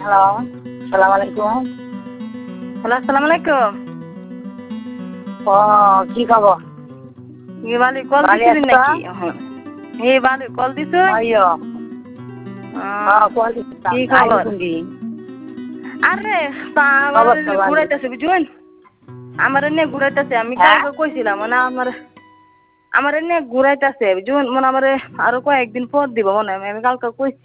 Hello, সালাম আলাইকুম। Hello, আসসালামু আলাইকুম। ও কি খবর? এ বালি কল ভালো দিছিলি আছো? নাকি? হে বালি কল দিছ? আইয়ো, কল দিছিলাম। কি আইলি খবর? কোনদি? আরে তা আমার খবর তো ভালো। ঘুরাইতেছে বুঝুন। আমার এনে ঘুরাইতেছে আমি হ্যাঁ? কালকে কইছিলাম মানে আমার এনে ঘুরাইতেছে বুঝুন মানে আমার আরো কয়েকদিন পর দিব মনে হয় আমি কালকে কইছি।